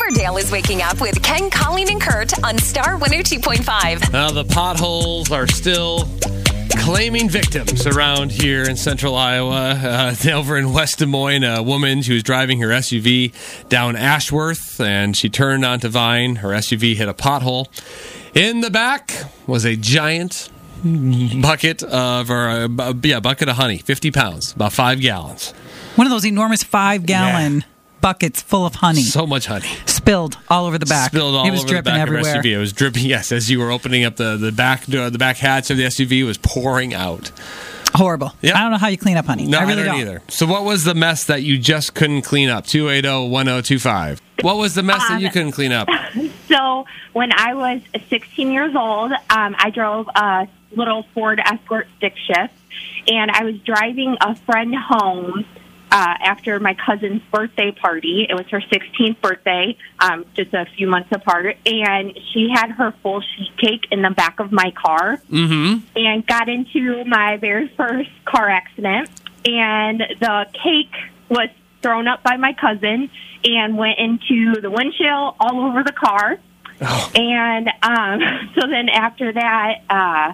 Riverdale is waking up with Ken, Colleen, and Kurt on Star 102.5. Now, the potholes are still claiming victims around here in central Iowa. Over in West Des Moines, a woman, she was driving her SUV down Ashworth, and she turned onto Vine. Her SUV hit a pothole. In the back was a giant bucket of honey, 50 pounds, about 5 gallons. One of those enormous 5-gallon buckets full of honey. So much honey. Spilled all over the back. Spilled all it was over dripping the back everywhere. of her SUV. It was dripping, yes, as you were opening up the back door, the back hatch of the SUV was pouring out. Horrible. Yep. I don't know how you clean up honey. No, I really don't either. So what was the mess that you just couldn't clean up? 280-1025. What was the mess that you couldn't clean up? So when I was 16 years old, I drove a little Ford Escort stick shift, and I was driving a friend home after my cousin's birthday party. It was her 16th birthday, just a few months apart, and she had her full sheet cake in the back of my car and got into my very first car accident, and the cake was thrown up by my cousin and went into the windshield all over the car. Oh. And so then after that,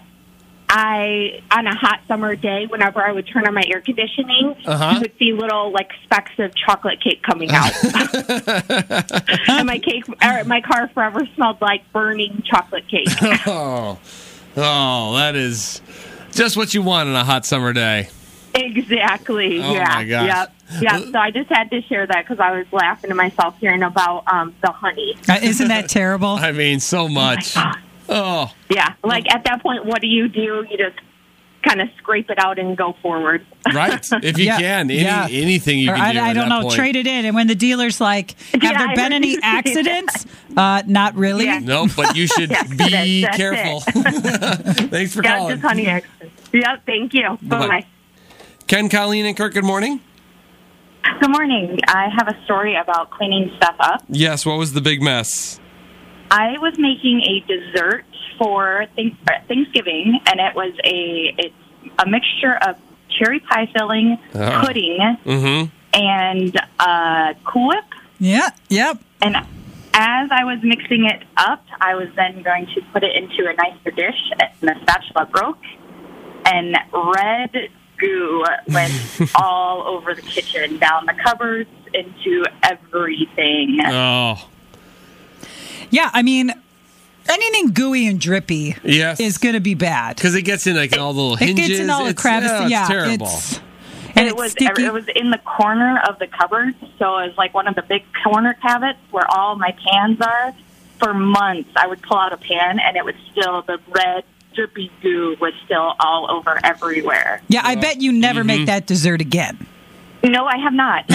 on a hot summer day, whenever I would turn on my air conditioning, you would see little specks of chocolate cake coming out. And my car forever smelled like burning chocolate cake. Oh, that is just what you want on a hot summer day. Exactly. Oh, yeah. my gosh. Yep. So I just had to share that because I was laughing to myself hearing about the honey. Isn't that terrible? I mean, so much. Oh. Yeah. At that point, what do? You just kind of scrape it out and go forward. Right. If you can. Anything you can do. I don't know. Point. Trade it in. And when the dealer's like, have there been any accidents? Not really. Yeah. No, but you should be careful. Thanks for calling. Just honey accidents. Yep. Thank you. Bye-bye. Ken, Colleen, and Kirk, good morning. Good morning. I have a story about cleaning stuff up. Yes, what was the big mess? I was making a dessert for Thanksgiving, and it was a mixture of cherry pie filling, pudding, and Cool Whip. Yeah, yep. And as I was mixing it up, I was then going to put it into a nicer dish, and the spatula broke, and red goo went all over the kitchen, down the cupboards, into everything. Oh. Yeah, I mean, anything gooey and drippy is going to be bad. Because it gets in all the little hinges. It gets in all the crevices. It's terrible. And it was in the corner of the cupboard, so it was like one of the big corner cabinets where all my pans are. For months, I would pull out a pan, and it was still the red, drippy goo was still all over everywhere. Yeah, I bet you never make that dessert again. No, I have not.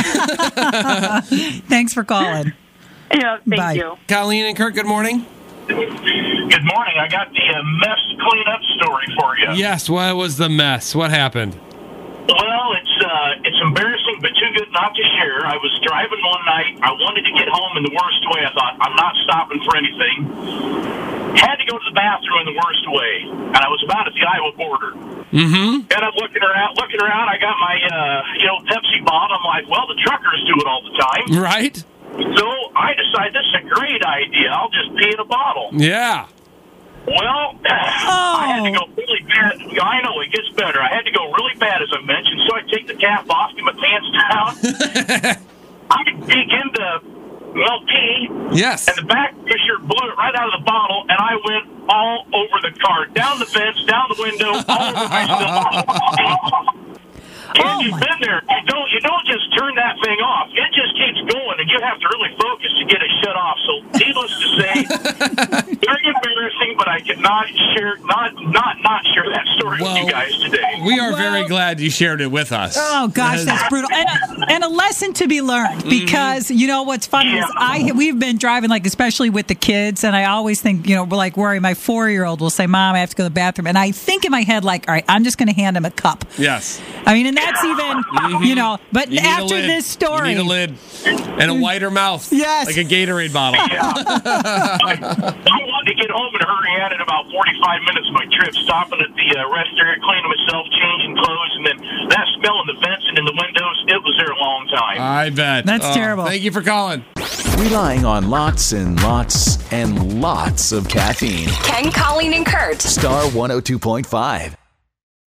Thanks for calling. Yeah, thank you. Colleen and Kirk, good morning. Good morning. I got the mess cleanup story for you. Yes, what was the mess? What happened? Well, it's embarrassing, but too good not to share. I was driving one night. I wanted to get home in the worst way. I thought, I'm not stopping for anything. Had to go to the bathroom in the worst way, and I was about at the Iowa border. And I'm looking around. I got my Pepsi bottle. I'm like, well, the truckers do it all the time, right? So I decided this is a great idea. I'll just pee in a bottle. Yeah. Well, I had to go really bad. I know, it gets better. I had to go really bad, as I mentioned, so I take the cap off, get my pants down. I begin to pee. Yes. And the back pusher blew it right out of the bottle, and I went all over the car, down the vents, down the window, all over myself. And you've been there. You don't just turn that thing off. It just keeps going, and you have to really focus to get it shut off. So, needless to say, very embarrassing, but I cannot share share that story with you guys today. We are very glad you shared it with us. Oh gosh, that's brutal, and a lesson to be learned. Because you know what's funny is we've been driving especially with the kids, and I always think we're worry. My 4-year-old will say, "Mom, I have to go to the bathroom," and I think in my head all right, I'm just going to hand him a cup. Yes. I mean, and that's even but after this story, you need a lid and a wider mouth. Yes. Like a Gatorade bottle. I wanted to get home in a hurry. I had about 45 minutes of my trip, stopping at the rest area, cleaning myself, changing clothes, and then that smell in the vents and in the windows, it was there a long time. I bet. That's terrible. Thank you for calling. Relying on lots and lots and lots of caffeine. Ken, Colleen, and Kurt. Star 102.5.